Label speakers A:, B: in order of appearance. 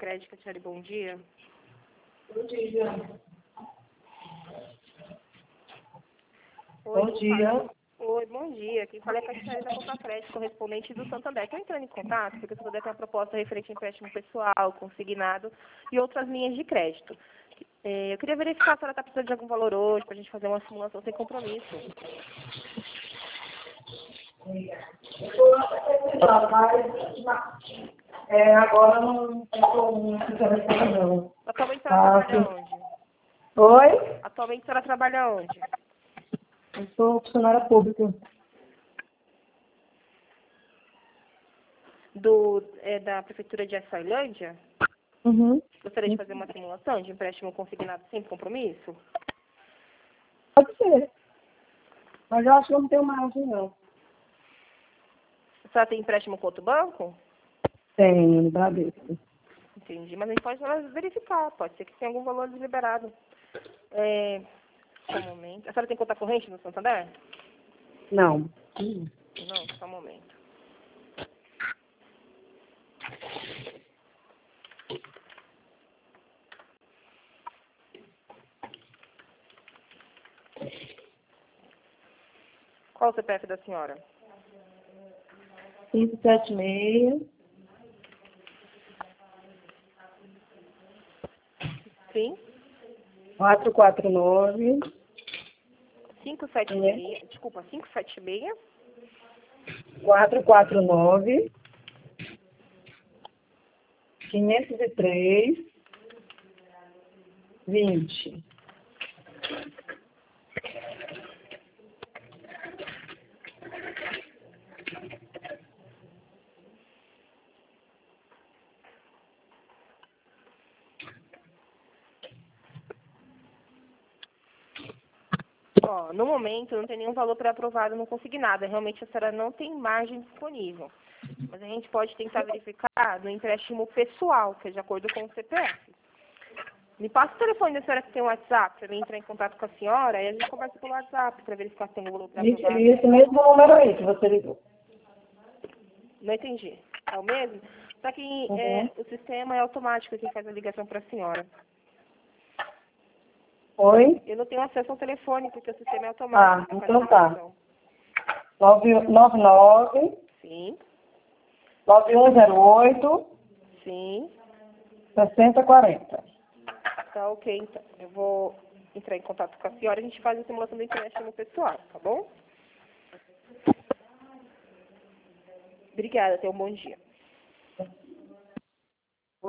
A: Crédito, Catiane, bom dia.
B: Bom dia.
A: Oi,
B: Bom dia.
A: Oi, bom dia. Quem fala é a Catiane da Copa Crédito, correspondente do Santander. Estou entrando em contato porque o Santander tem uma proposta referente a empréstimo pessoal, consignado e outras linhas de crédito. Eu queria verificar se a senhora está precisando de algum valor hoje para a gente fazer uma simulação sem compromisso.
B: Agora não estou interessada, não.
A: Atualmente a senhora trabalha
B: Sim.
A: onde?
B: Oi?
A: Atualmente a senhora trabalha onde?
B: Eu sou funcionária pública.
A: Da Prefeitura de Açailândia?
B: Uhum.
A: Gostaria de fazer uma simulação de empréstimo consignado sem compromisso?
B: Pode ser. Mas eu acho que eu não tenho margem, não.
A: A senhora tem empréstimo com outro banco?
B: Tenho, no Bradesco.
A: Entendi, mas a gente pode verificar, pode ser que tenha algum valor desliberado. Só um momento. A senhora tem conta corrente no Santander?
B: Não.
A: Não, só um momento. Qual o CPF da senhora?
B: 576.
A: Sim?
B: 449.
A: 576, desculpa, 576,
B: 449. 503. 20.
A: Ó, no momento não tem nenhum valor pré-aprovado no consignado. Realmente a senhora não tem margem disponível. Mas a gente pode tentar verificar no empréstimo pessoal, que é de acordo com o CPF. Me passa o telefone da senhora que tem o WhatsApp, para mim entrar em contato com a senhora, e a gente conversa pelo WhatsApp para verificar se tem um valor pré-aprovado.
B: Esse mesmo número aí que você ligou.
A: Não entendi. É o mesmo? Só que
B: Uhum.
A: o sistema é automático que faz a ligação para a senhora.
B: Oi?
A: Eu não tenho acesso ao telefone, porque o sistema é automático. Que faz a
B: Então tá.
A: ligação.
B: 99
A: Sim,
B: 9108
A: sim.
B: 6040.
A: Tá ok, então. Eu vou entrar em contato com a senhora e a gente faz a simulação do empréstimo pessoal, tá bom? Obrigada, tenha um bom dia.